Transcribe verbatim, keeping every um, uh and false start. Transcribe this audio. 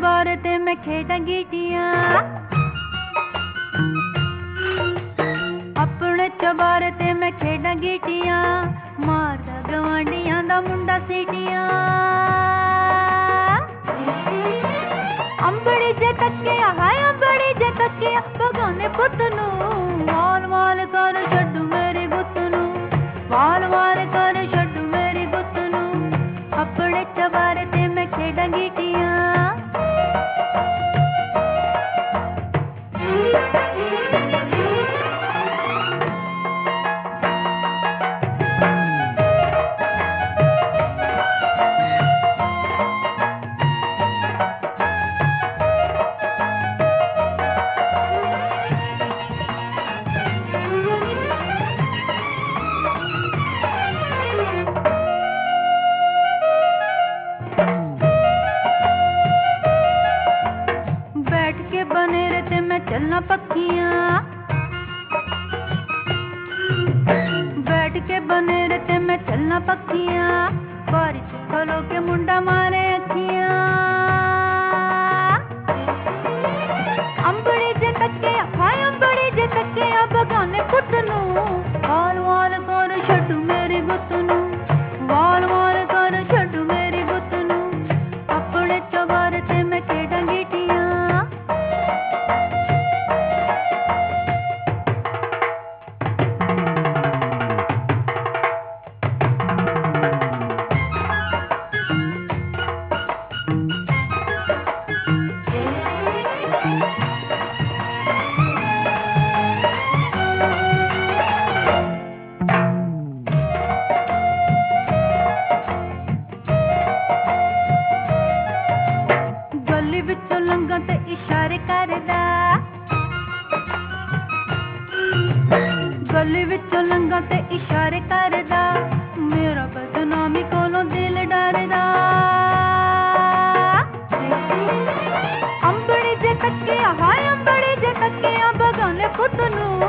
चबारे ते मैं खेड़ा गीटियां, अपने चबारे ते मैं खेड़ा गीटियां, मारदा गवांडियां दा मुंडा सीटियां। अंबड़ी जे तकिया हाय अंबड़ी जे तकिया बगाने पुत नू, वाल वाल कर छड्डू मेरी गुत्त नू, वाल वाल कर छड्डू मेरी गुत्त नू, अपने चबारे ते मैं खेड़ा गीटियां। बने रहते मैं चलना पक्कियां, बैठ के बने रहते मैं चलना पक्कियां, बारिश खोलो के मुंडा मारे अखियां। अंबड़ी जे तके हाय अंबड़ी जे तके बगाने पुत नू, वाल वाल कर छड्डू मेरी गुत्त नू, वाल वाल कर छड्डू मेरी गुत्त नू, अपने चबारे ते मैं खेड़ा गीटियां। गली विचों लंघां ते इशारे करदा, गली विचों लंघां ते इशारे करदा, मेरा बदनामी कोलों दिल डरदा। अंबड़ी जे तकिया हाय अंबड़ी जे तकिया बगाने पुत नू,